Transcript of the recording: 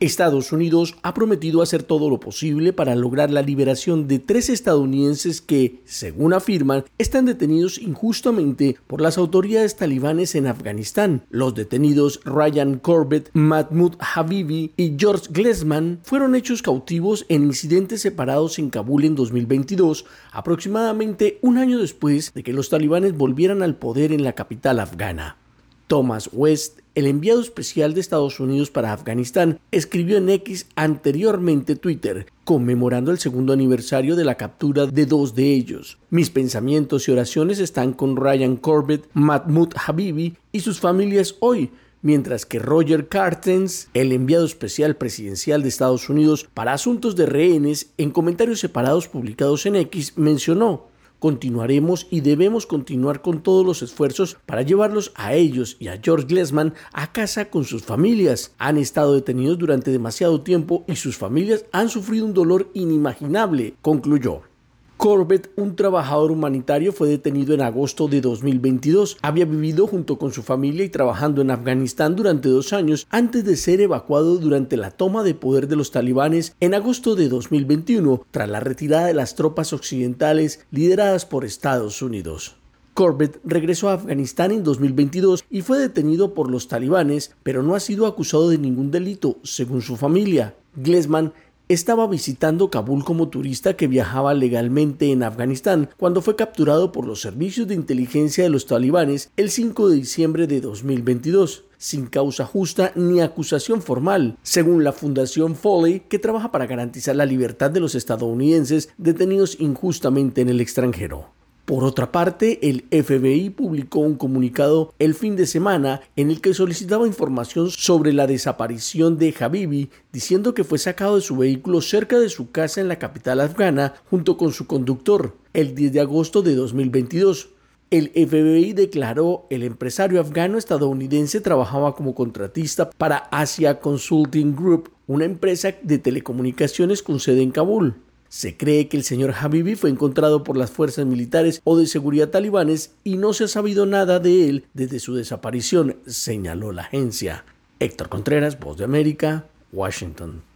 Estados Unidos ha prometido hacer todo lo posible para lograr la liberación de 3 estadounidenses que, según afirman, están detenidos injustamente por las autoridades talibanes en Afganistán. Los detenidos Ryan Corbett, Mahmoud Habibi y George Glesman fueron hechos cautivos en incidentes separados en Kabul en 2022, aproximadamente un año después de que los talibanes volvieran al poder en la capital afgana. Thomas West, el enviado especial de Estados Unidos para Afganistán, escribió en X, anteriormente Twitter, conmemorando el segundo aniversario de la captura de 2 de ellos. Mis pensamientos y oraciones están con Ryan Corbett, Mahmoud Habibi y sus familias hoy, mientras que Roger Carstens, el enviado especial presidencial de Estados Unidos para asuntos de rehenes, en comentarios separados publicados en X, mencionó: continuaremos y debemos continuar con todos los esfuerzos para llevarlos a ellos y a George Glesman a casa con sus familias. Han estado detenidos durante demasiado tiempo y sus familias han sufrido un dolor inimaginable, concluyó. Corbett, un trabajador humanitario, fue detenido en agosto de 2022. Había vivido junto con su familia y trabajando en Afganistán durante 2 años antes de ser evacuado durante la toma de poder de los talibanes en agosto de 2021, tras la retirada de las tropas occidentales lideradas por Estados Unidos. Corbett regresó a Afganistán en 2022 y fue detenido por los talibanes, pero no ha sido acusado de ningún delito, según su familia. Glesman estaba visitando Kabul como turista que viajaba legalmente en Afganistán cuando fue capturado por los servicios de inteligencia de los talibanes el 5 de diciembre de 2022, sin causa justa ni acusación formal, según la Fundación Foley, que trabaja para garantizar la libertad de los estadounidenses detenidos injustamente en el extranjero. Por otra parte, el FBI publicó un comunicado el fin de semana en el que solicitaba información sobre la desaparición de Habibi, diciendo que fue sacado de su vehículo cerca de su casa en la capital afgana junto con su conductor, el 10 de agosto de 2022. El FBI declaró el empresario afgano-estadounidense trabajaba como contratista para Asia Consulting Group, una empresa de telecomunicaciones con sede en Kabul. Se cree que el señor Habibi fue encontrado por las fuerzas militares o de seguridad talibanes y no se ha sabido nada de él desde su desaparición, señaló la agencia. Héctor Contreras, Voz de América, Washington.